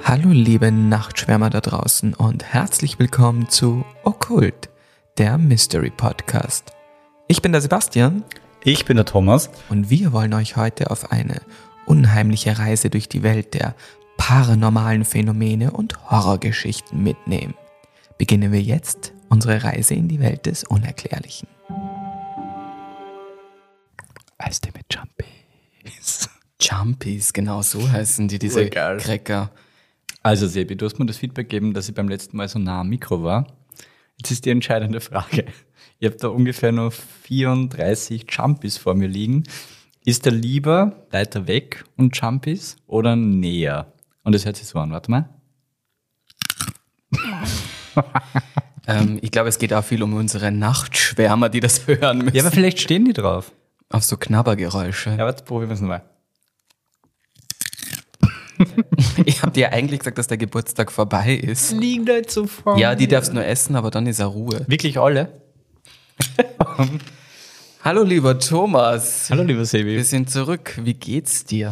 Hallo liebe Nachtschwärmer da draußen und herzlich willkommen zu Okkult, der Mystery Podcast. Ich bin der Sebastian. Ich bin der Thomas. Und wir wollen euch heute auf eine unheimliche Reise durch die Welt der paranormalen Phänomene und Horrorgeschichten mitnehmen. Beginnen wir jetzt unsere Reise in die Welt des Unerklärlichen. Eistee mit Jumpies. Jumpies, genau so heißen die, diese Cracker. Also Sebi, du hast mir das Feedback gegeben, dass ich beim letzten Mal so nah am Mikro war. Jetzt ist die entscheidende Frage. Ich habe da ungefähr noch 34 Jumpies vor mir liegen. Ist der lieber weiter weg und Jumpies oder näher? Und das hört sich so an, warte mal. Ich glaube, es geht auch viel um unsere Nachtschwärmer, die das hören müssen. Ja, aber vielleicht stehen die drauf. Auf so Knabbergeräusche. Ja, warte, probieren wir es nochmal. Ich habe dir eigentlich gesagt, dass der Geburtstag vorbei ist. Liegen da jetzt so vor. Ja, die darfst nur essen, aber dann ist er Ruhe. Wirklich alle? Hallo lieber Thomas. Hallo lieber Sebi. Wir sind zurück. Wie geht's dir?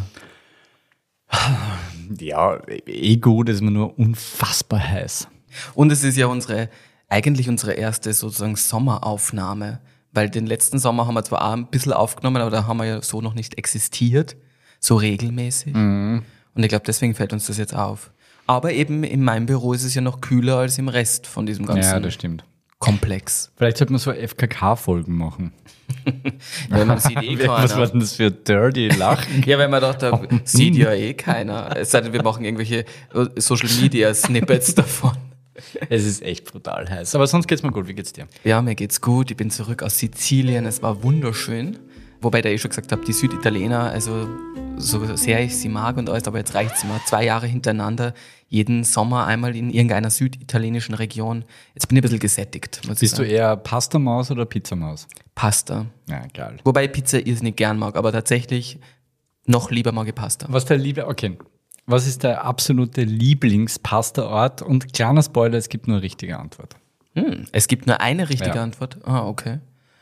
Ja, gut, ist mir nur unfassbar heiß. Und es ist ja eigentlich unsere erste sozusagen Sommeraufnahme. Weil den letzten Sommer haben wir zwar auch ein bisschen aufgenommen, aber da haben wir ja so noch nicht existiert. So regelmäßig. Mhm. Und ich glaube, deswegen fällt uns das jetzt auf. Aber eben in meinem Büro ist es ja noch kühler als im Rest von diesem ganzen das stimmt. Komplex. Vielleicht sollte man so FKK-Folgen machen. Ja, man sieht keiner. Was war denn das für dirty Lachen? Ja, weil man dachte, sieht ja keiner. Es sei denn, wir machen irgendwelche Social-Media-Snippets davon. Es ist echt brutal heiß. Aber sonst geht's mir gut. Wie geht's dir? Ja, mir geht's gut. Ich bin zurück aus Sizilien. Es war wunderschön. Wobei da schon gesagt habe, die Süditaliener, also so sehr ich sie mag und alles, aber jetzt reicht's mir. 2 Jahre hintereinander, jeden Sommer einmal in irgendeiner süditalienischen Region. Jetzt bin ich ein bisschen gesättigt. Bist du eher Pasta-Maus oder Pizza-Maus? Pasta. Ja, geil. Wobei ich Pizza irrsinnig gern mag, aber tatsächlich noch lieber mag ich Pasta. Was ist der absolute Lieblingspasta-Ort? Und kleiner Spoiler, es gibt nur eine richtige Antwort. Es gibt nur eine richtige Antwort? Ah, okay.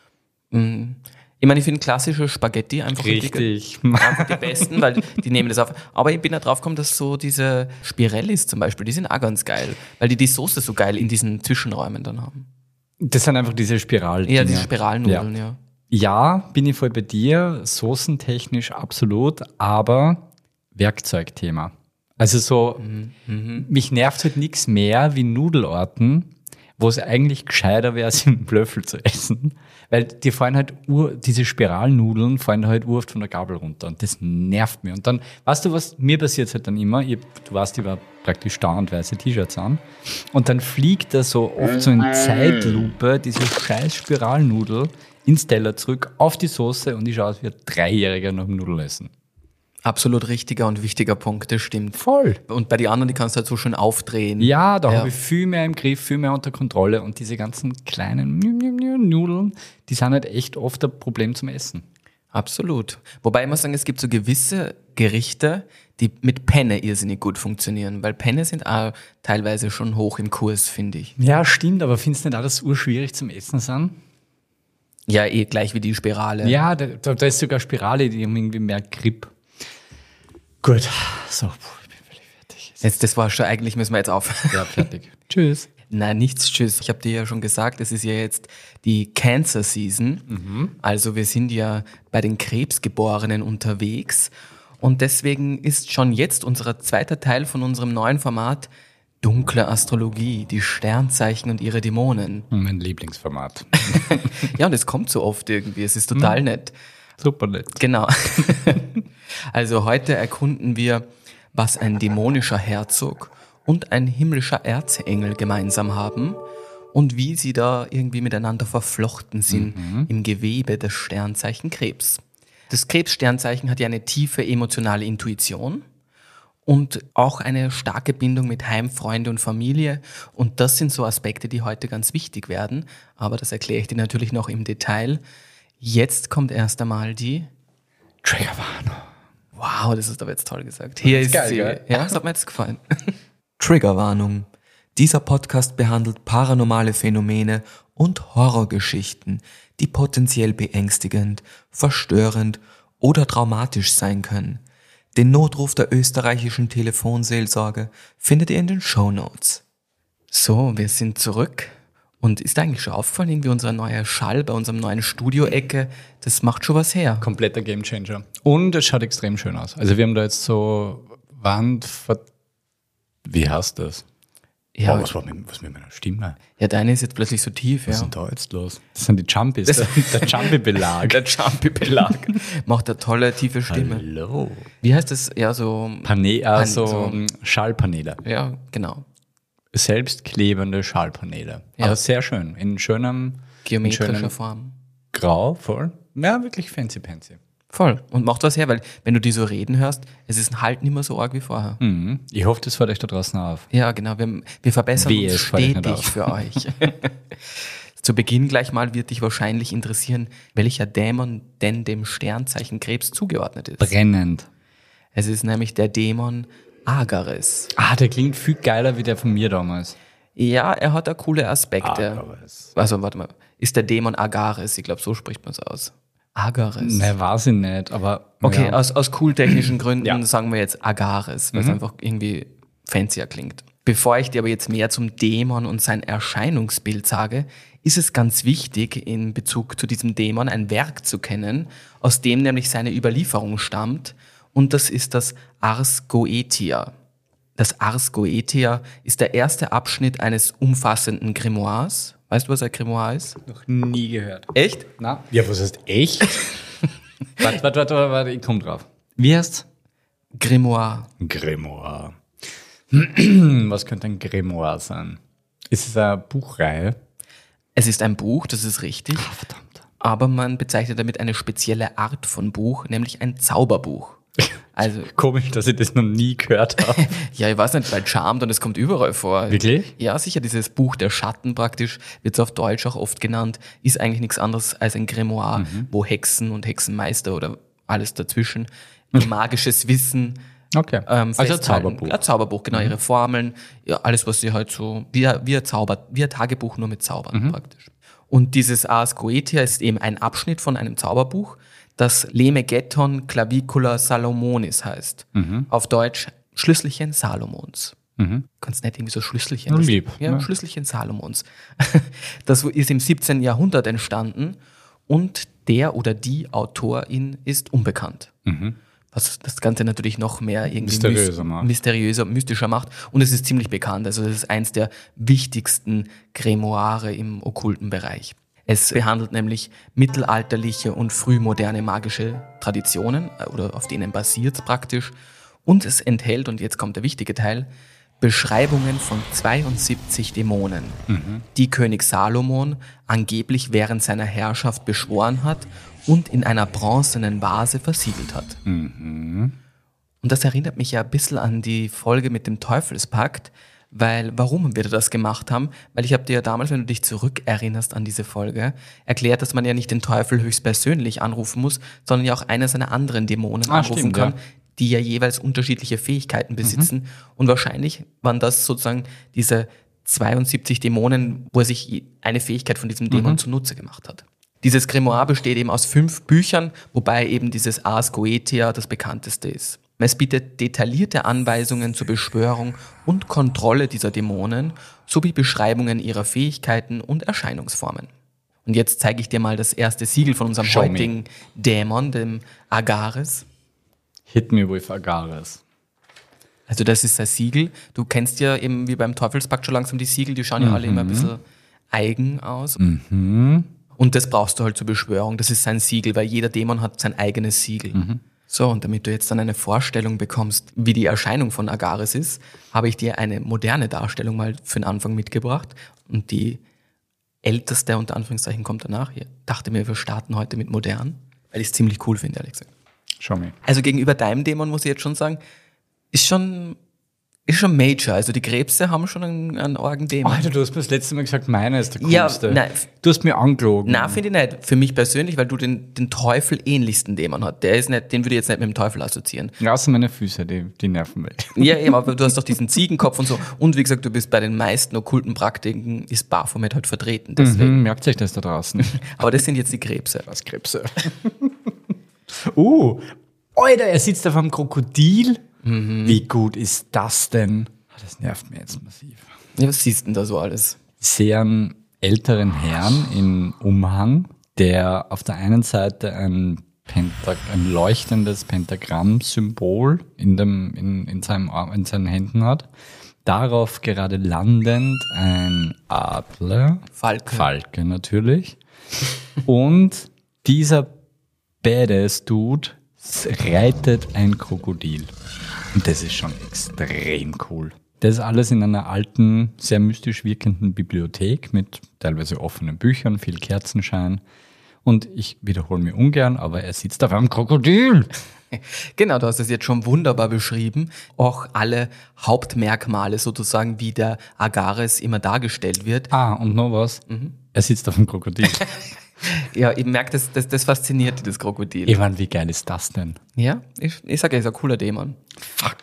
Ich meine, ich finde klassische Spaghetti einfach die besten, weil die nehmen das auf. Aber ich bin da drauf gekommen, dass so diese Spirellis zum Beispiel, die sind auch ganz geil, weil die Soße so geil in diesen Zwischenräumen dann haben. Das sind einfach diese Spiraldinger. Ja, diese Spiralnudeln, ja. Ja, bin ich voll bei dir, soßentechnisch absolut, aber Werkzeugthema. Also so, mich nervt halt nichts mehr wie Nudelorten, wo es eigentlich gescheiter wäre, sie im Löffel zu essen. Weil die fallen halt diese Spiralnudeln fallen halt oft von der Gabel runter und das nervt mir. Und dann, weißt du, was mir passiert halt dann immer? Du weißt, ich war praktisch dauernd weiße T-Shirts an und dann fliegt da so oft so in Zeitlupe diese scheiß Spiralnudel ins Teller zurück auf die Soße und ich schaue aus wie ein 3-Jähriger nach dem Nudelessen. Absolut richtiger und wichtiger Punkt, das stimmt. Voll. Und bei den anderen, die kannst du halt so schön aufdrehen. Ja, da habe ich viel mehr im Griff, viel mehr unter Kontrolle. Und diese ganzen kleinen Nudeln, die sind halt echt oft ein Problem zum Essen. Absolut. Wobei ich muss sagen, es gibt so gewisse Gerichte, die mit Penne irrsinnig gut funktionieren. Weil Penne sind auch teilweise schon hoch im Kurs, finde ich. Ja, stimmt, aber findest du nicht auch, dass urschwierig zum Essen sind? Ja, gleich wie die Spirale. Ja, da ist sogar Spirale, die haben irgendwie mehr Grip. Gut, so, ich bin völlig fertig. Das war schon, eigentlich müssen wir jetzt aufhören. Ja, fertig. Tschüss. Nein, nichts, tschüss. Ich habe dir ja schon gesagt, es ist ja jetzt die Cancer Season. Also wir sind ja bei den Krebsgeborenen unterwegs. Und deswegen ist schon jetzt unser zweiter Teil von unserem neuen Format Dunkle Astrologie, die Sternzeichen und ihre Dämonen. Mein Lieblingsformat. Ja, und es kommt so oft irgendwie, es ist total nett. Super nett. Genau. Also heute erkunden wir, was ein dämonischer Herzog und ein himmlischer Erzengel gemeinsam haben und wie sie da irgendwie miteinander verflochten sind im Gewebe des Sternzeichen Krebs. Das Krebssternzeichen hat ja eine tiefe emotionale Intuition und auch eine starke Bindung mit Heim, Freunde und Familie. Und das sind so Aspekte, die heute ganz wichtig werden. Aber das erkläre ich dir natürlich noch im Detail. Jetzt kommt erst einmal die Triggerwarnung. Wow, das ist aber jetzt toll gesagt. Hier ist geil, sie. gell? Ja, das hat mir jetzt gefallen. Triggerwarnung. Dieser Podcast behandelt paranormale Phänomene und Horrorgeschichten, die potenziell beängstigend, verstörend oder traumatisch sein können. Den Notruf der österreichischen Telefonseelsorge findet ihr in den Shownotes. So, wir sind zurück. Und ist eigentlich schon aufgefallen, irgendwie unser neuer Schall bei unserem neuen Studio-Ecke, das macht schon was her. Kompletter Gamechanger. Und es schaut extrem schön aus. Also wir haben da jetzt so Wie heißt das? Ja, was mit meiner Stimme? ja, deine ist jetzt plötzlich so tief. Was ist Ja. denn da jetzt los? Das sind die Jumpies. Der Jumpy-Belag. Der Jumpy-Belag macht eine tolle, tiefe Stimme. Hallo. Wie heißt das? Ja, so... So Schallpaneele. Ja, genau. Selbstklebende Schallpaneele. Ja. Aber sehr schön. In schönem Geometrischer Form. Grau, voll. Ja, wirklich fancy-pancy. Voll. Und macht was her, weil wenn du die so reden hörst, es ist halt nicht mehr so arg wie vorher. Mhm. Ich hoffe, das fällt euch da draußen auf. Ja, genau. Wir verbessern Wehe, uns es fällt nicht stetig auf. für euch. Zu Beginn gleich mal wird dich wahrscheinlich interessieren, welcher Dämon denn dem Sternzeichen Krebs zugeordnet ist. Brennend. Es ist nämlich der Dämon Agares. Der klingt viel geiler wie der von mir damals. Ja, er hat da coole Aspekte. Agares. Also, warte mal. Ist der Dämon Agares? Ich glaube, so spricht man es aus. Agares. Ne, weiß ich nicht, aber... Okay, ja. aus cooltechnischen Gründen Ja. sagen wir jetzt Agares, weil es einfach irgendwie fancier klingt. Bevor ich dir aber jetzt mehr zum Dämon und sein Erscheinungsbild sage, ist es ganz wichtig, in Bezug zu diesem Dämon ein Werk zu kennen, aus dem nämlich seine Überlieferung stammt, und das ist das Ars Goetia. Das Ars Goetia ist der erste Abschnitt eines umfassenden Grimoires. Weißt du, was ein Grimoire ist? Noch nie gehört. Echt? Na? Ja, was heißt echt? warte, ich komm drauf. Wie heißt's? Grimoire. Grimoire. Was könnte ein Grimoire sein? Ist es eine Buchreihe? Es ist ein Buch, das ist richtig. Verdammt. Aber man bezeichnet damit eine spezielle Art von Buch, nämlich ein Zauberbuch. Also, Komisch, dass ich das noch nie gehört habe. ja, ich weiß nicht, bei Charmed und es kommt überall vor. Wirklich? Ja, sicher, dieses Buch der Schatten praktisch, wird es auf Deutsch auch oft genannt, ist eigentlich nichts anderes als ein Grimoire, wo Hexen und Hexenmeister oder alles dazwischen magisches Wissen Okay. Also ein festhalten. Zauberbuch. Ein Zauberbuch, genau, ihre Formeln, ja, alles, was sie halt so, wie ein Tagebuch, nur mit Zaubern praktisch. Und dieses Ars Goetia ist eben ein Abschnitt von einem Zauberbuch, das Lemegeton Clavicula Salomonis heißt. Auf Deutsch Schlüsselchen Salomons. Ganz nett, irgendwie so Schlüsselchen. Ja, lieb. Ja, Ja. Schlüsselchen Salomons. Das ist im 17. Jahrhundert entstanden und der oder die Autorin ist unbekannt. Was das Ganze natürlich noch mehr irgendwie mysteriöser, mystischer macht. Und es ist ziemlich bekannt. Also das ist eins der wichtigsten Grimoire im okkulten Bereich. Es behandelt nämlich mittelalterliche und frühmoderne magische Traditionen, oder auf denen basiert es praktisch. Und es enthält, und jetzt kommt der wichtige Teil, Beschreibungen von 72 Dämonen, die König Salomon angeblich während seiner Herrschaft beschworen hat und in einer bronzenen Vase versiegelt hat. Und das erinnert mich ja ein bisschen an die Folge mit dem Teufelspakt, weil, warum wir das gemacht haben? Weil ich habe dir ja damals, wenn du dich zurückerinnerst an diese Folge, erklärt, dass man ja nicht den Teufel höchstpersönlich anrufen muss, sondern ja auch einer seiner anderen Dämonen anrufen stimmt, kann, ja. die ja jeweils unterschiedliche Fähigkeiten besitzen. Und wahrscheinlich waren das sozusagen diese 72 Dämonen, wo er sich eine Fähigkeit von diesem Dämon zunutze gemacht hat. Dieses Grimoire besteht eben aus 5 Büchern, wobei eben dieses Ars Goetia das bekannteste ist. Es bietet detaillierte Anweisungen zur Beschwörung und Kontrolle dieser Dämonen sowie Beschreibungen ihrer Fähigkeiten und Erscheinungsformen. Und jetzt zeige ich dir mal das erste Siegel von unserem Show me. heutigen Dämon, dem Agares. Hit me with Agares. Also das ist ein Siegel. Du kennst ja eben wie beim Teufelspakt schon langsam die Siegel, die schauen ja alle immer ein bisschen eigen aus. Und das brauchst du halt zur Beschwörung. Das ist sein Siegel, weil jeder Dämon hat sein eigenes Siegel. So, und damit du jetzt dann eine Vorstellung bekommst, wie die Erscheinung von Agares ist, habe ich dir eine moderne Darstellung mal für den Anfang mitgebracht. Und die älteste, unter Anführungszeichen, kommt danach. Ich dachte mir, wir starten heute mit modern, weil ich es ziemlich cool finde, ehrlich gesagt. Show me. Also gegenüber deinem Dämon muss ich jetzt schon sagen, ist schon Major. Also die Krebse haben schon einen argen Dämon. Alter, du hast mir das letzte Mal gesagt, meiner ist der Ja, coolste. nein. Du hast mir angelogen. Na, finde ich nicht. Für mich persönlich, weil du den Teufel ähnlichsten Dämon hast. Der ist nicht, den würde ich jetzt nicht mit dem Teufel assoziieren. Ja, außer meine Füße, die nerven mich. Ja, eben, aber du hast doch diesen Ziegenkopf und so. Und wie gesagt, du bist bei den meisten okkulten Praktiken, ist Baphomet halt vertreten. Deswegen. Merkt euch das da draußen. Aber das sind jetzt die Krebse. Was Krebse. Alter, er sitzt auf einem Krokodil? Wie gut ist das denn? Das nervt mir jetzt massiv. Ja, was siehst du denn da so alles? Ich sehe einen älteren Herrn in Umhang, der auf der einen Seite ein leuchtendes Pentagramm-Symbol in seinen Händen hat. Darauf gerade landend ein Adler. Falke natürlich. Und dieser Badass-Dude reitet ein Krokodil. Und das ist schon extrem cool. Das ist alles in einer alten, sehr mystisch wirkenden Bibliothek mit teilweise offenen Büchern, viel Kerzenschein. Und ich wiederhole mich ungern, aber er sitzt auf einem Krokodil. Genau, du hast es jetzt schon wunderbar beschrieben. Auch alle Hauptmerkmale sozusagen, wie der Agares immer dargestellt wird. Und noch was. Er sitzt auf einem Krokodil. Ja, ich merke, das fasziniert das Krokodil. Ich meine, wie geil ist das denn? Ja, ich sage ja, ist ein cooler Dämon. Fuck.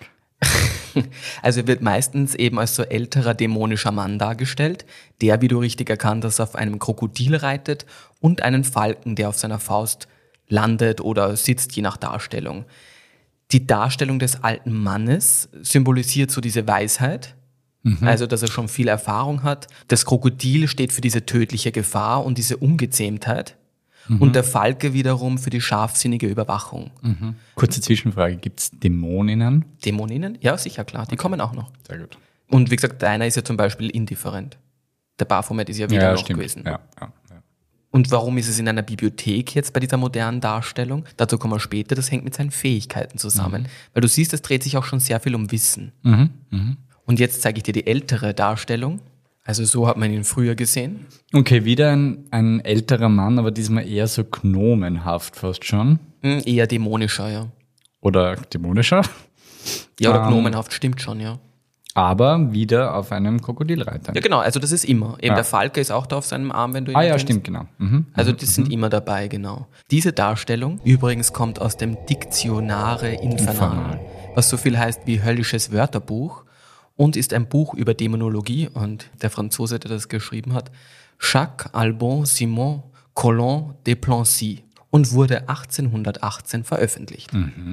Also er wird meistens eben als so älterer dämonischer Mann dargestellt, der, wie du richtig erkannt hast, auf einem Krokodil reitet und einen Falken, der auf seiner Faust landet oder sitzt, je nach Darstellung. Die Darstellung des alten Mannes symbolisiert so diese Weisheit, also dass er schon viel Erfahrung hat. Das Krokodil steht für diese tödliche Gefahr und diese Ungezähmtheit. Und der Falke wiederum für die scharfsinnige Überwachung. Kurze Zwischenfrage, gibt es Dämoninnen? Dämoninnen? Ja, sicher, klar. Die kommen auch noch. Sehr gut. Und wie gesagt, deiner ist ja zum Beispiel indifferent. Der Baphomet ist ja wieder noch gewesen. Ja. Und warum ist es in einer Bibliothek jetzt bei dieser modernen Darstellung? Dazu kommen wir später, das hängt mit seinen Fähigkeiten zusammen. Weil du siehst, es dreht sich auch schon sehr viel um Wissen. Und jetzt zeige ich dir die ältere Darstellung. Also so hat man ihn früher gesehen. Okay, wieder ein älterer Mann, aber diesmal eher so gnomenhaft fast schon. Eher dämonischer, ja. Oder dämonischer. Ja, oder gnomenhaft, stimmt schon, ja. Aber wieder auf einem Krokodil reiten. Ja, genau, also das ist immer. Eben der Falke ist auch da auf seinem Arm, wenn du ihn ja, erkennst. stimmt, genau. Also die sind immer dabei, genau. Diese Darstellung übrigens kommt aus dem Dictionare Infernal, was so viel heißt wie höllisches Wörterbuch und ist ein Buch über Dämonologie. Und der Franzose, der das geschrieben hat, Jacques Albon Simon Collin de Plancy, und wurde 1818 veröffentlicht.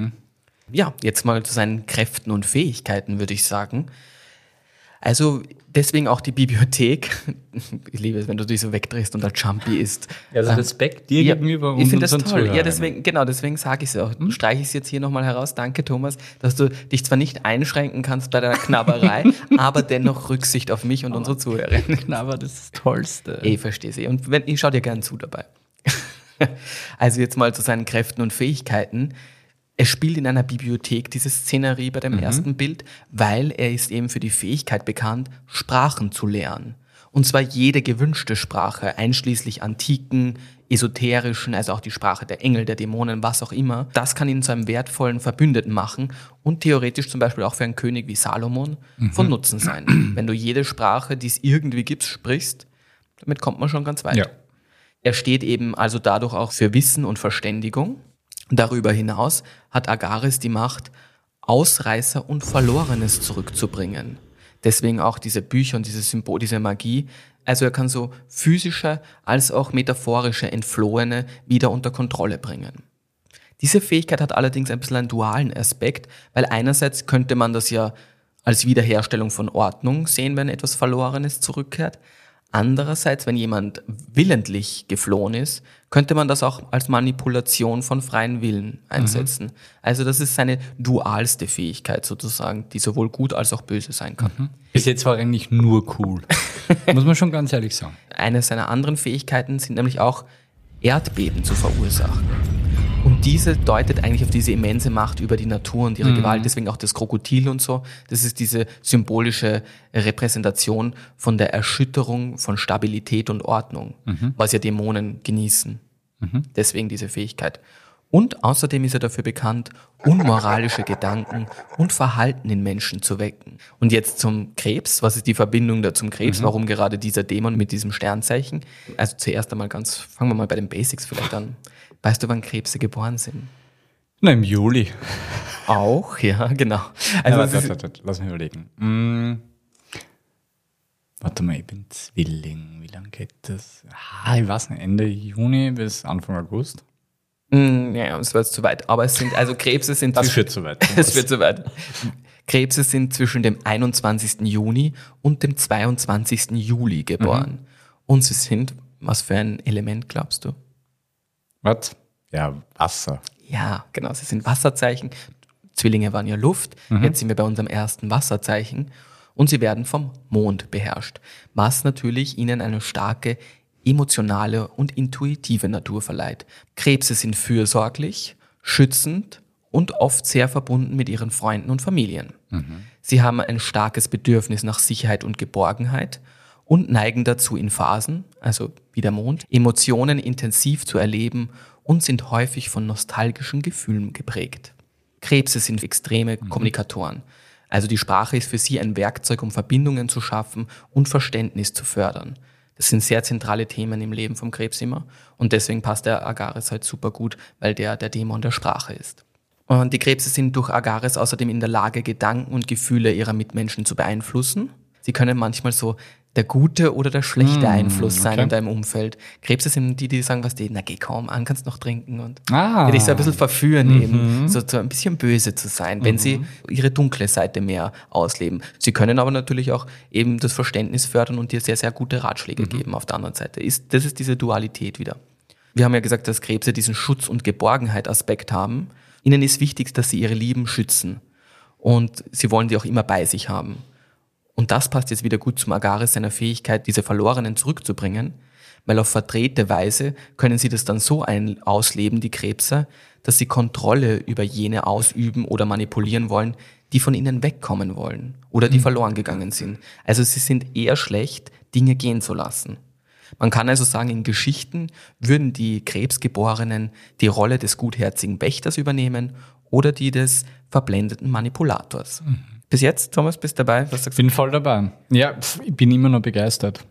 Ja, jetzt mal zu seinen Kräften und Fähigkeiten, würde ich sagen. Also deswegen auch die Bibliothek. Ich liebe es, wenn du dich so wegdrehst und der Jumpy ist. Also Respekt dir gegenüber und ich finde das toll. Zuhörern. Ja, deswegen sage ich es auch. Streiche ich es jetzt hier nochmal heraus. Danke, Thomas, dass du dich zwar nicht einschränken kannst bei deiner Knabberei, aber dennoch Rücksicht auf mich und unsere Zuhörerinnen. Knabber, das ist das Tollste. Ich verstehe sie. Und ich schaue dir gern zu dabei. Also jetzt mal zu seinen Kräften und Fähigkeiten. Es spielt in einer Bibliothek, diese Szenerie bei dem ersten Bild, weil er ist eben für die Fähigkeit bekannt, Sprachen zu lernen. Und zwar jede gewünschte Sprache, einschließlich antiken, esoterischen, also auch die Sprache der Engel, der Dämonen, was auch immer. Das kann ihn zu einem wertvollen Verbündeten machen und theoretisch zum Beispiel auch für einen König wie Salomon von Nutzen sein. Wenn du jede Sprache, die es irgendwie gibt, sprichst, damit kommt man schon ganz weit. Ja. Er steht eben also dadurch auch für Wissen und Verständigung. Darüber hinaus hat Agares die Macht, Ausreißer und Verlorenes zurückzubringen. Deswegen auch diese Bücher und dieses Symbol, diese Magie. Also er kann so physische als auch metaphorische Entflohene wieder unter Kontrolle bringen. Diese Fähigkeit hat allerdings ein bisschen einen dualen Aspekt, weil einerseits könnte man das ja als Wiederherstellung von Ordnung sehen, wenn etwas Verlorenes zurückkehrt. Andererseits, wenn jemand willentlich geflohen ist, könnte man das auch als Manipulation von freien Willen einsetzen. Also das ist seine dualste Fähigkeit sozusagen, die sowohl gut als auch böse sein kann. Bis jetzt war eigentlich nur cool. Muss man schon ganz ehrlich sagen. Eine seiner anderen Fähigkeiten sind nämlich auch Erdbeben zu verursachen. Und diese deutet eigentlich auf diese immense Macht über die Natur und ihre Gewalt, deswegen auch das Krokodil und so. Das ist diese symbolische Repräsentation von der Erschütterung von Stabilität und Ordnung, was ja Dämonen genießen. Deswegen diese Fähigkeit. Und außerdem ist er dafür bekannt, unmoralische Gedanken und Verhalten in Menschen zu wecken. Und jetzt zum Krebs. Was ist die Verbindung da zum Krebs? Warum gerade dieser Dämon mit diesem Sternzeichen? Also zuerst einmal fangen wir mal bei den Basics vielleicht an. Weißt du, wann Krebse geboren sind? Na, im Juli. Auch, ja, genau. Also lass mich überlegen. Warte mal, ich bin Zwilling. Wie lange geht das? Ich weiß nicht, Ende Juni bis Anfang August. Ja, es wird zu weit. Aber Krebse sind Das führt zu weit. Es wird zu weit. Krebse sind zwischen dem 21. Juni und dem 22. Juli geboren. Und sie sind, was für ein Element glaubst du? Was? Ja, Wasser. Ja, genau, sie sind Wasserzeichen. Zwillinge waren ja Luft. Jetzt sind wir bei unserem ersten Wasserzeichen. Und sie werden vom Mond beherrscht, was natürlich ihnen eine starke emotionale und intuitive Natur verleiht. Krebse sind fürsorglich, schützend und oft sehr verbunden mit ihren Freunden und Familien. Sie haben ein starkes Bedürfnis nach Sicherheit und Geborgenheit und neigen dazu in Phasen, also wie der Mond, Emotionen intensiv zu erleben und sind häufig von nostalgischen Gefühlen geprägt. Krebse sind extreme Kommunikatoren. Also die Sprache ist für sie ein Werkzeug, um Verbindungen zu schaffen und Verständnis zu fördern. Das sind sehr zentrale Themen im Leben vom Krebs immer. Und deswegen passt der Agares halt super gut, weil der Dämon der Sprache ist. Und die Krebse sind durch Agares außerdem in der Lage, Gedanken und Gefühle ihrer Mitmenschen zu beeinflussen. Sie können manchmal so der gute oder der schlechte Einfluss sein in deinem Umfeld. Krebse sind die sagen, na geh kaum an, kannst noch trinken und die dich so ein bisschen verführen eben, so ein bisschen böse zu sein, wenn sie ihre dunkle Seite mehr ausleben. Sie können aber natürlich auch eben das Verständnis fördern und dir sehr, sehr gute Ratschläge geben auf der anderen Seite. Das ist diese Dualität wieder. Wir haben ja gesagt, dass Krebse diesen Schutz- und Geborgenheit-Aspekt haben. Ihnen ist wichtig, dass sie ihre Lieben schützen und sie wollen die auch immer bei sich haben. Und das passt jetzt wieder gut zum Agares, seiner Fähigkeit, diese Verlorenen zurückzubringen, weil auf verdrehte Weise können sie das dann so ausleben, die Krebse, dass sie Kontrolle über jene ausüben oder manipulieren wollen, die von ihnen wegkommen wollen oder die verloren gegangen sind. Also sie sind eher schlecht, Dinge gehen zu lassen. Man kann also sagen, in Geschichten würden die Krebsgeborenen die Rolle des gutherzigen Wächters übernehmen oder die des verblendeten Manipulators. Bis jetzt, Thomas, bist du dabei? Was sagst du? Bin voll dabei. Ja, ich bin immer noch begeistert.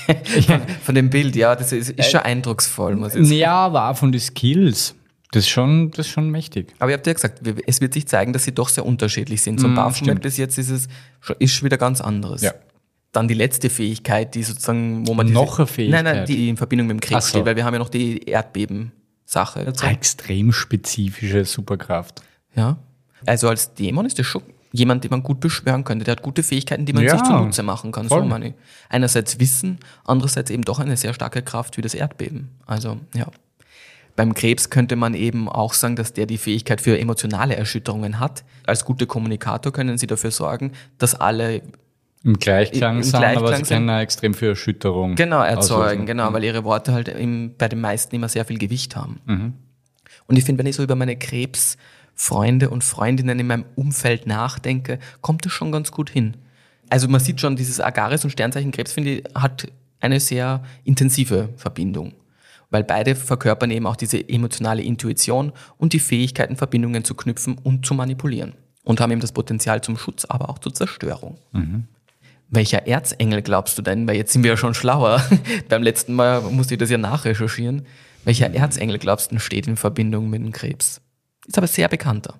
Von dem Bild, ja, das ist schon eindrucksvoll, muss ich sagen. Ja, aber auch von den Skills. Das ist schon mächtig. Aber ihr habt ja gesagt, es wird sich zeigen, dass sie doch sehr unterschiedlich sind. So ein Baphomet bis jetzt ist schon wieder ganz anderes. Ja. Dann die letzte Fähigkeit, die sozusagen, wo man noch eine Fähigkeit? Nein, die in Verbindung mit dem Krebs steht, weil wir haben ja noch die Erdbeben-Sache. Extrem spezifische Superkraft. Ja. Also als Dämon ist das schon jemand, den man gut beschwören könnte. Der hat gute Fähigkeiten, die man sich zunutze machen kann. Voll. So meine ich. Einerseits Wissen, andererseits eben doch eine sehr starke Kraft wie das Erdbeben. Also, ja. Beim Krebs könnte man eben auch sagen, dass der die Fähigkeit für emotionale Erschütterungen hat. Als guter Kommunikator können sie dafür sorgen, dass alle im Gleichklang sind, aber sie sind. können auch extrem für Erschütterung erzeugen, weil ihre Worte halt bei den meisten immer sehr viel Gewicht haben. Und ich finde, wenn ich so über meine Krebsfreunde und Freundinnen in meinem Umfeld nachdenke, kommt das schon ganz gut hin. Also man sieht schon, dieses Agares und Sternzeichen Krebs, finde ich, hat eine sehr intensive Verbindung. Weil beide verkörpern eben auch diese emotionale Intuition und die Fähigkeiten, Verbindungen zu knüpfen und zu manipulieren. Und haben eben das Potenzial zum Schutz, aber auch zur Zerstörung. Welcher Erzengel glaubst du denn? Weil jetzt sind wir ja schon schlauer. Beim letzten Mal musste ich das ja nachrecherchieren. Welcher Erzengel glaubst du steht in Verbindung mit dem Krebs? Ist aber sehr bekannter.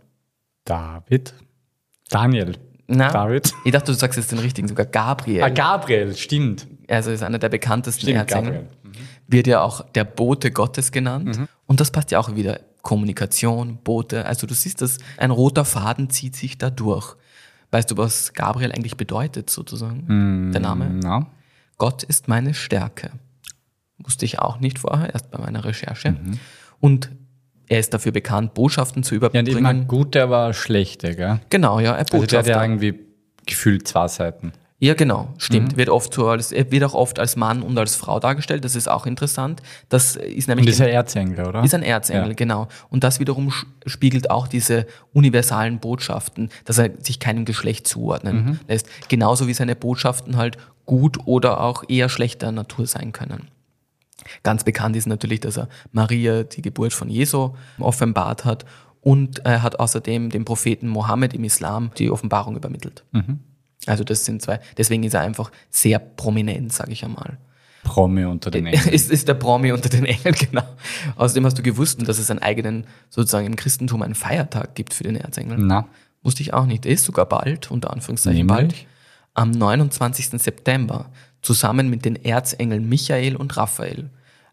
Daniel. David. Ich dachte, du sagst jetzt den richtigen, sogar Gabriel. Gabriel, stimmt. Also ist einer der bekanntesten Erzengel. Gabriel. Wird ja auch der Bote Gottes genannt. Und das passt ja auch wieder. Kommunikation, Bote. Also du siehst, dass ein roter Faden zieht sich da durch. Weißt du, was Gabriel eigentlich bedeutet, sozusagen? Der Name? Ja. Gott ist meine Stärke. Wusste ich auch nicht vorher, erst bei meiner Recherche. Und er ist dafür bekannt, Botschaften zu Ja, überbringen. und immer Gute, aber Schlechte, gell? Genau, ja, er Also der hat Botschafter. ja irgendwie gefühlt zwei Seiten. Ja, genau, stimmt. Er wird auch oft als Mann und als Frau dargestellt. Das ist auch interessant. Das ist nämlich Und ist ein Erzengel, oder? ist ein Erzengel, Ja. genau. Und das wiederum spiegelt auch diese universalen Botschaften, dass er sich keinem Geschlecht zuordnen lässt. Genauso wie seine Botschaften halt gut oder auch eher schlechter Natur sein können. Ganz bekannt ist natürlich, dass er Maria, die Geburt von Jesu, offenbart hat und er hat außerdem dem Propheten Mohammed im Islam die Offenbarung übermittelt. Also das sind zwei, deswegen ist er einfach sehr prominent, sage ich einmal. Promi unter den Engeln. Ist der Promi unter den Engeln, genau. Außerdem hast du gewusst, dass es einen eigenen, sozusagen im Christentum einen Feiertag gibt für den Erzengel. Na, Wusste ich auch nicht. Der ist sogar bald, unter Anführungszeichen Nämlich? bald, am 29. September, zusammen mit den Erzengeln Michael und Raphael.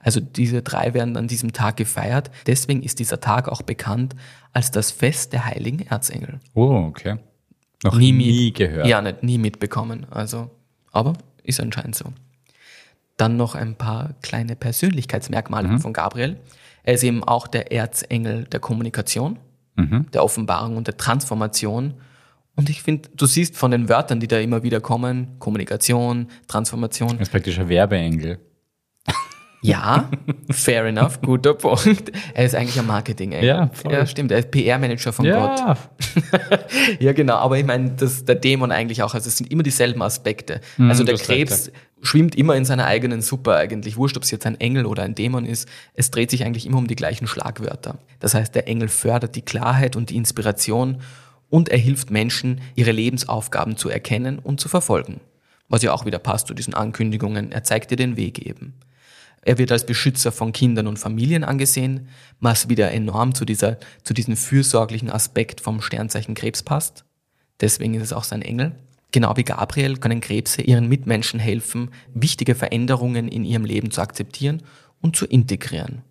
Also diese 3 werden an diesem Tag gefeiert. Deswegen ist dieser Tag auch bekannt als das Fest der heiligen Erzengel. Oh, okay. Noch nie gehört. Ja, nie mitbekommen. Also, aber ist anscheinend so. Dann noch ein paar kleine Persönlichkeitsmerkmale von Gabriel. Er ist eben auch der Erzengel der Kommunikation, der Offenbarung und der Transformation. Und ich finde, du siehst von den Wörtern, die da immer wieder kommen, Kommunikation, Transformation. Das ist praktisch ein Werbeengel. Ja, fair enough, guter Punkt. Er ist eigentlich ein Marketing-Engel. Ja, voll. Ja, stimmt, er ist PR-Manager von Gott. Ja, genau, aber ich meine, der Dämon eigentlich auch, also es sind immer dieselben Aspekte. Also der Krebs schwimmt immer in seiner eigenen Suppe eigentlich. Wurscht, ob es jetzt ein Engel oder ein Dämon ist, es dreht sich eigentlich immer um die gleichen Schlagwörter. Das heißt, der Engel fördert die Klarheit und die Inspiration und er hilft Menschen, ihre Lebensaufgaben zu erkennen und zu verfolgen. Was ja auch wieder passt zu diesen Ankündigungen, er zeigt dir den Weg eben. Er wird als Beschützer von Kindern und Familien angesehen, was wieder enorm zu diesem fürsorglichen Aspekt vom Sternzeichen Krebs passt. Deswegen ist es auch sein Engel. Genau wie Gabriel können Krebse ihren Mitmenschen helfen, wichtige Veränderungen in ihrem Leben zu akzeptieren und zu integrieren.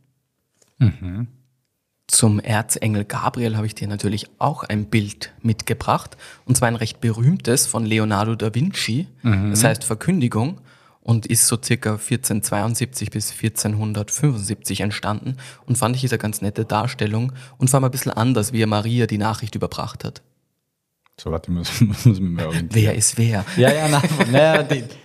Zum Erzengel Gabriel habe ich dir natürlich auch ein Bild mitgebracht, und zwar ein recht berühmtes von Leonardo da Vinci, das heißt Verkündigung, und ist so circa 1472 bis 1475 entstanden und fand ich ist eine ganz nette Darstellung und vor allem ein bisschen anders, wie er Maria die Nachricht überbracht hat. So, warte, muss mir mal orientieren. Wer ist wer? Ja, naja,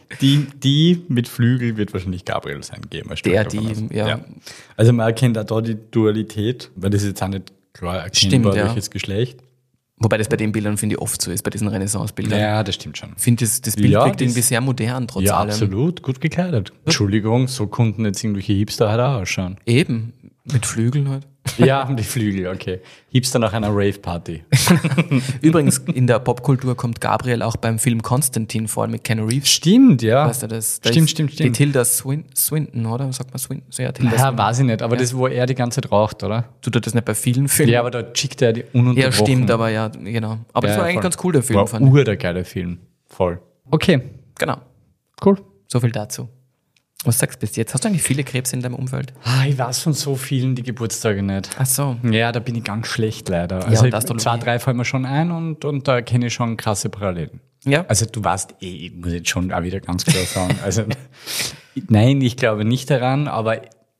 die mit Flügel wird wahrscheinlich Gabriel sein, gehen wir stark davon aus. Ja. Also man erkennt auch da die Dualität, weil das ist jetzt auch nicht klar erkennbar durch das Geschlecht. Wobei das bei den Bildern, finde ich, oft so ist, bei diesen Renaissance-Bildern. Ja, das stimmt schon. Ich finde, das Bild wirkt irgendwie sehr modern, trotz allem. Ja, absolut, gut gekleidet. Entschuldigung, so konnten jetzt irgendwelche Hipster halt auch ausschauen. Eben, mit Flügeln halt. Ja, die Flügel, okay. Hipster nach einer Rave-Party. Übrigens, in der Popkultur kommt Gabriel auch beim Film Konstantin vor mit Keanu Reeves. Stimmt, ja. Weißt du das? Stimmt. Die Tilda Swinton, oder? Sagt man Swinton? So, ja, Tilda Ja, weiß ich nicht, aber das, wo er die ganze Zeit raucht, oder? Tut er das nicht bei vielen Filmen? Ja, aber da schickt er die ununterbrochen. Ja, stimmt, aber ja, genau. Aber das war eigentlich ganz cool, der Film. War der geile Film. Voll. Okay. Genau. Cool. So viel dazu. Was sagst du bis jetzt? Hast du eigentlich viele Krebse in deinem Umfeld? Ich weiß von so vielen die Geburtstage nicht. Ach so. Ja, da bin ich ganz schlecht leider. Also und Astrologie. 2, 3 fallen mir schon ein und da kenne ich schon krasse Parallelen. Ja. Also du weißt, ich muss jetzt schon auch wieder ganz klar sagen, also nein, ich glaube nicht daran, aber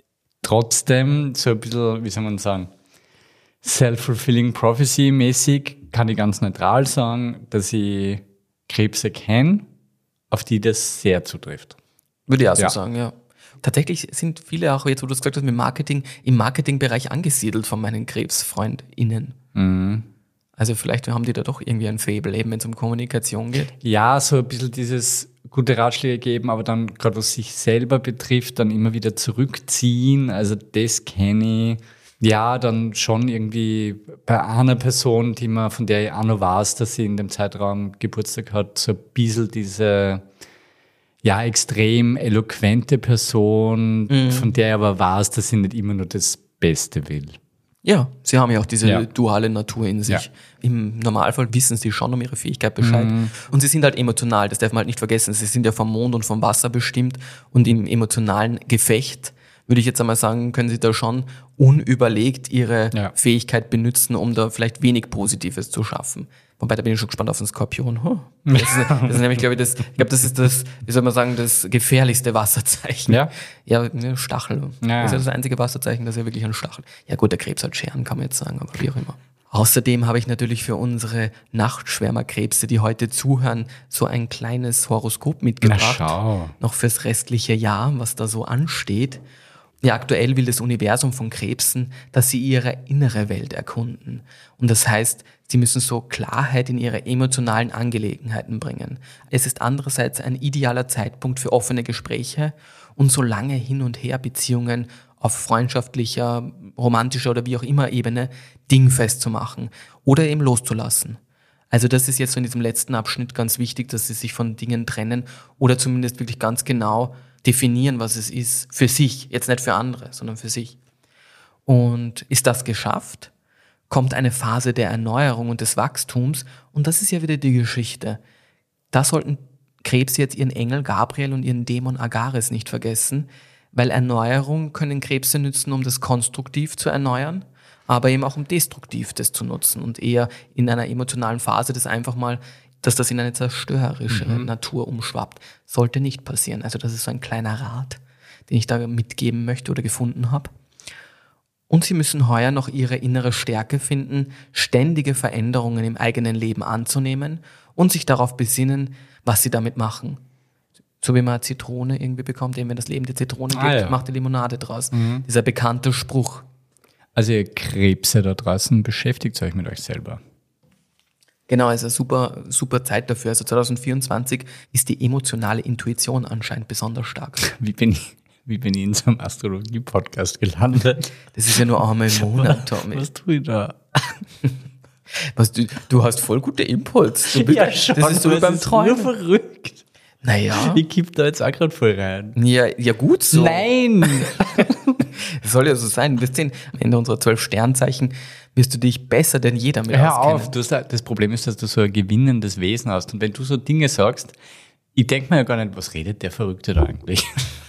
trotzdem so ein bisschen, wie soll man sagen, self-fulfilling prophecy mäßig kann ich ganz neutral sagen, dass ich Krebse kenne, auf die das sehr zutrifft. Würde ich auch so sagen, ja. Tatsächlich sind viele auch, jetzt wo du es gesagt hast, mit Marketing, im Marketingbereich angesiedelt von meinen KrebsfreundInnen. Also vielleicht haben die da doch irgendwie ein Faible, eben wenn es um Kommunikation geht. Ja, so ein bisschen dieses gute Ratschläge geben, aber dann gerade was sich selber betrifft, dann immer wieder zurückziehen. Also das kenne ich. Ja, dann schon irgendwie bei einer Person, von der ich auch noch weiß, dass sie in dem Zeitraum Geburtstag hat, so ein bisschen diese extrem eloquente Person, von der ich aber weiß, dass sie nicht immer nur das Beste will. Ja, sie haben ja auch diese duale Natur in sich. Ja. Im Normalfall wissen sie schon um ihre Fähigkeit Bescheid. Und sie sind halt emotional, das darf man halt nicht vergessen. Sie sind ja vom Mond und vom Wasser bestimmt und im emotionalen Gefecht, würde ich jetzt einmal sagen, können sie da schon unüberlegt ihre Fähigkeit benutzen, um da vielleicht wenig Positives zu schaffen. Wobei, da bin ich schon gespannt auf den Skorpion. Das ist nämlich, glaube ich, das ist das, wie soll man sagen, das gefährlichste Wasserzeichen. Ja? Ja, Stachel. Ja. Das ist ja das einzige Wasserzeichen, das ist ja wirklich ein Stachel. Ja gut, der Krebs hat Scheren, kann man jetzt sagen, aber wie auch immer. Außerdem habe ich natürlich für unsere Nachtschwärmerkrebse, die heute zuhören, so ein kleines Horoskop mitgebracht. Na, schau. Noch fürs restliche Jahr, was da so ansteht. Ja, aktuell will das Universum von Krebsen, dass sie ihre innere Welt erkunden. Und das heißt, sie müssen so Klarheit in ihre emotionalen Angelegenheiten bringen. Es ist andererseits ein idealer Zeitpunkt für offene Gespräche und so lange Hin- und Her-Beziehungen auf freundschaftlicher, romantischer oder wie auch immer Ebene dingfest zu machen oder eben loszulassen. Also das ist jetzt so in diesem letzten Abschnitt ganz wichtig, dass sie sich von Dingen trennen oder zumindest wirklich ganz genau definieren, was es ist, für sich, jetzt nicht für andere, sondern für sich. Und ist das geschafft, kommt eine Phase der Erneuerung und des Wachstums und das ist ja wieder die Geschichte. Da sollten Krebs jetzt ihren Engel Gabriel und ihren Dämon Agares nicht vergessen, weil Erneuerung können Krebse nützen, um das konstruktiv zu erneuern, aber eben auch um destruktiv das zu nutzen und eher in einer emotionalen Phase dass das in eine zerstörerische Natur umschwappt. Sollte nicht passieren. Also das ist so ein kleiner Rat, den ich da mitgeben möchte oder gefunden habe. Und sie müssen heuer noch ihre innere Stärke finden, ständige Veränderungen im eigenen Leben anzunehmen und sich darauf besinnen, was sie damit machen. So wie man eine Zitrone irgendwie bekommt, eben wenn das Leben die Zitrone gibt, macht die Limonade draus. Dieser bekannte Spruch. Also ihr Krebse da draußen, beschäftigt euch mit euch selber. Genau, also super, super Zeit dafür. Also 2024 ist die emotionale Intuition anscheinend besonders stark. Wie bin ich in so einem Astrologie-Podcast gelandet? Das ist ja nur einmal im Monat, Tommy. Was tue ich da? Du hast voll gute Impuls. Das ist so wie beim Träumen. Nur verrückt. Naja. Ich kipp da jetzt auch gerade voll rein. Ja, gut so. Nein! Das soll ja so sein. Wir sehen, am Ende unserer 12 Sternzeichen wirst du dich besser denn jeder mit Hör auskennen. auf, das Problem ist, dass du so ein gewinnendes Wesen hast. Und wenn du so Dinge sagst, ich denke mir ja gar nicht, was redet der Verrückte da eigentlich?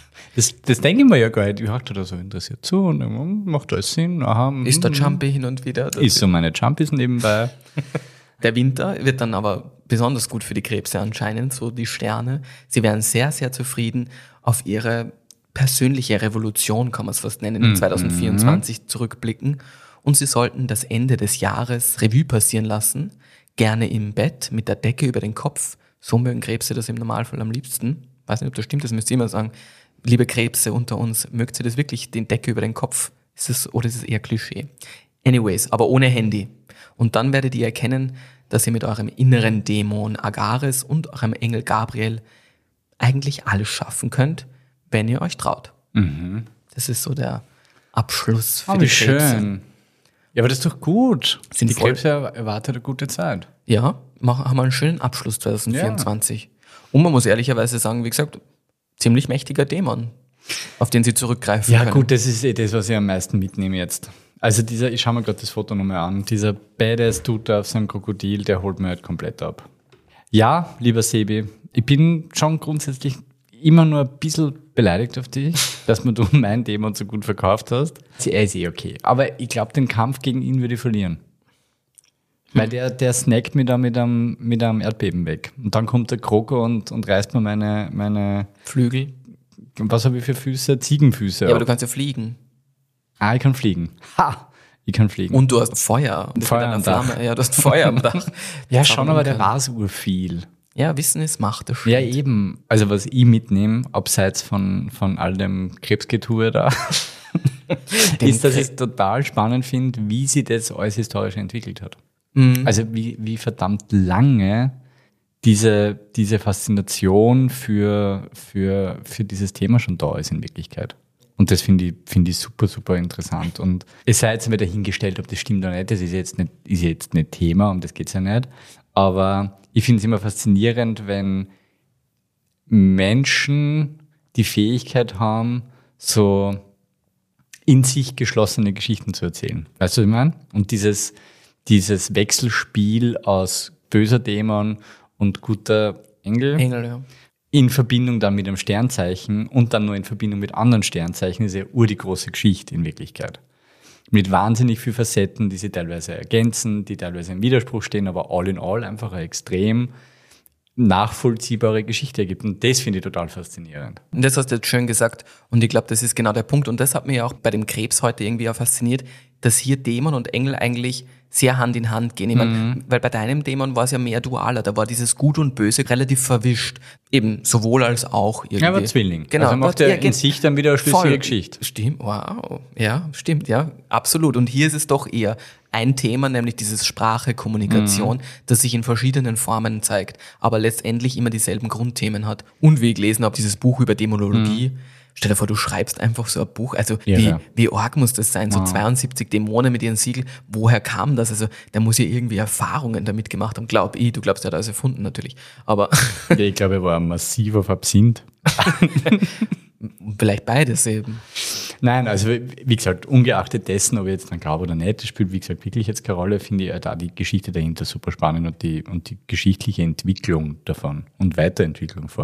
Das denke ich mir ja gar nicht. Ich höre da so interessiert zu und macht alles Sinn. Aha, Ist der Jumpy hin und wieder? Ist so meine Jumpies nebenbei. Der Winter wird dann aber besonders gut für die Krebse anscheinend, so die Sterne. Sie werden sehr, sehr zufrieden auf ihre persönliche Revolution, kann man es fast nennen, in 2024 zurückblicken. Und sie sollten das Ende des Jahres Revue passieren lassen, gerne im Bett mit der Decke über den Kopf. So mögen Krebse das im Normalfall am liebsten. Weiß nicht, ob das stimmt, das müsst ihr immer sagen. Liebe Krebse unter uns, mögt ihr das wirklich, den Decke über den Kopf? Oder ist es eher Klischee? Anyways, aber ohne Handy. Und dann werdet ihr erkennen, dass ihr mit eurem inneren Dämon Agares und eurem Engel Gabriel eigentlich alles schaffen könnt, wenn ihr euch traut. Das ist so der Abschluss für die Krebse. Schön. Ja, aber das ist doch gut. Sind die voll- Krebse erwartet eine gute Zeit. Ja, haben wir einen schönen Abschluss 2024. Und man muss ehrlicherweise sagen, wie gesagt, ziemlich mächtiger Dämon, auf den sie zurückgreifen können. Ja gut, das ist das, was ich am meisten mitnehme jetzt. Also ich schaue mir gerade das Foto nochmal an, dieser Badass-Dude da auf seinem Krokodil, der holt mir halt komplett ab. Ja, lieber Sebi, ich bin schon grundsätzlich immer nur ein bisschen beleidigt auf dich, dass du meinen Dämon so gut verkauft hast. Er ist okay. Aber ich glaube, den Kampf gegen ihn würde ich verlieren. Weil der snackt mich da mit einem Erdbeben weg. Und dann kommt der Kroko und reißt mir meine Flügel. was habe ich für Füße? Ziegenfüße. Ja, aber du kannst ja fliegen. Ah, ich kann fliegen. Ha! Ich kann fliegen. Und du hast Feuer. Feuer am Dach. Ja, du hast Feuer am Dach. Ja, schon, aber der war so viel. Ja, Wissen ist Macht. Das Ja, stimmt. eben. Also was ich mitnehme, abseits von all dem Krebsgetue da, ist, dass ich es total spannend finde, wie sich das alles historisch entwickelt hat. Also wie verdammt lange diese Faszination für dieses Thema schon da ist in Wirklichkeit. Und das finde ich super, super interessant. Und es sei jetzt mal dahingestellt, ob das stimmt oder nicht. Das ist jetzt nicht Thema, um das geht's ja nicht. Aber ich finde es immer faszinierend, wenn Menschen die Fähigkeit haben, so in sich geschlossene Geschichten zu erzählen. Weißt du, was ich meine? Und dieses Wechselspiel aus böser Dämon und guter Engel Ja. in Verbindung dann mit einem Sternzeichen und dann nur in Verbindung mit anderen Sternzeichen ist ja die große Geschichte in Wirklichkeit. Mit wahnsinnig viel Facetten, die sie teilweise ergänzen, die teilweise im Widerspruch stehen, aber all in all einfach eine extrem nachvollziehbare Geschichte ergibt. Und das finde ich total faszinierend. Und das hast du jetzt schön gesagt. Und ich glaube, das ist genau der Punkt. Und das hat mich ja auch bei dem Krebs heute irgendwie auch fasziniert, dass hier Dämon und Engel eigentlich sehr Hand in Hand gehen. Ich meine, weil bei deinem Dämon war es ja mehr dualer. Da war dieses Gut und Böse relativ verwischt. Eben sowohl als auch irgendwie. Ja, aber Zwilling. Genau. Also macht er in sich dann wieder eine schlüssige Voll. Geschichte. Stimmt, wow. Ja, stimmt, ja, absolut. Und hier ist es doch eher ein Thema, nämlich dieses Sprache, Kommunikation, das sich in verschiedenen Formen zeigt, aber letztendlich immer dieselben Grundthemen hat. Und wie ich gelesen habe, dieses Buch über Dämonologie. Stell dir vor, du schreibst einfach so ein Buch. Also Ja. wie arg muss das sein? So 72 Dämonen mit ihren Siegel. Woher kam das? Also der muss ja irgendwie Erfahrungen damit gemacht haben. Glaub ich. Du glaubst, er hat alles erfunden natürlich. Aber Ja, ich glaube, er war massiv auf Absinth. vielleicht beides eben. Nein, also wie gesagt, ungeachtet dessen, ob ich jetzt dann glaube oder nicht, das spielt wie gesagt wirklich jetzt keine Rolle, finde ich halt auch die Geschichte dahinter super spannend und die geschichtliche Entwicklung davon und Weiterentwicklung vor allem.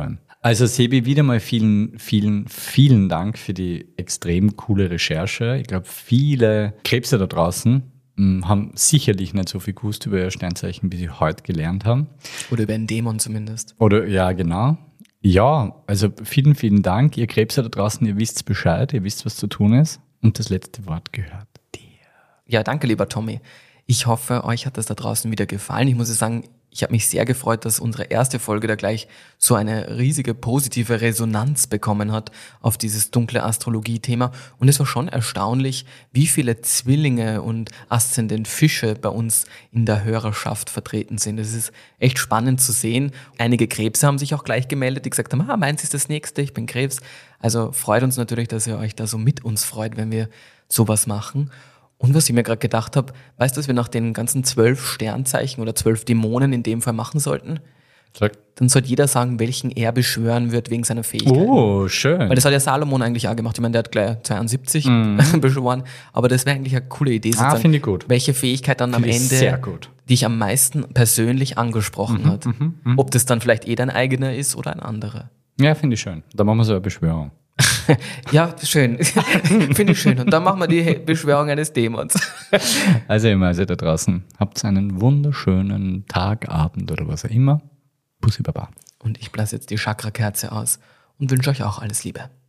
Also Sebi, wieder mal vielen, vielen, vielen Dank für die extrem coole Recherche. Ich glaube, viele Krebse da draußen haben sicherlich nicht so viel gewusst über ihr Sternzeichen, wie sie heute gelernt haben. Oder über einen Dämon zumindest. Oder, ja, genau. Ja, also vielen, vielen Dank. Ihr Krebse da draußen, ihr wisst Bescheid, ihr wisst, was zu tun ist. Und das letzte Wort gehört dir. Ja, danke, lieber Tommy. Ich hoffe, euch hat das da draußen wieder gefallen. Ich muss sagen, ich habe mich sehr gefreut, dass unsere erste Folge da gleich so eine riesige positive Resonanz bekommen hat auf dieses dunkle Astrologie-Thema. Und es war schon erstaunlich, wie viele Zwillinge und Aszendent Fische bei uns in der Hörerschaft vertreten sind. Es ist echt spannend zu sehen. Einige Krebse haben sich auch gleich gemeldet, die gesagt haben, meins ist das nächste, ich bin Krebs. Also freut uns natürlich, dass ihr euch da so mit uns freut, wenn wir sowas machen. Und was ich mir gerade gedacht habe, weißt du, was wir nach den ganzen 12 Sternzeichen oder 12 Dämonen in dem Fall machen sollten? Sag. Dann sollte jeder sagen, welchen er beschwören wird wegen seiner Fähigkeiten. Oh, schön. Weil das hat ja Salomon eigentlich auch gemacht. Ich meine, der hat gleich 72 beschworen. Aber das wäre eigentlich eine coole Idee. Finde ich gut. Welche Fähigkeit dann am Ende, sehr gut. die ich am meisten persönlich angesprochen hat. Ob das dann vielleicht dein eigener ist oder ein anderer. Ja, finde ich schön. Da machen wir so eine Beschwörung. Ja, schön. Finde ich schön. Und dann machen wir die Beschwörung eines Dämons. Also immer, also da draußen, habt einen wunderschönen Tag, Abend oder was auch immer. Pussy Baba. Und ich blase jetzt die Chakra-Kerze aus und wünsche euch auch alles Liebe.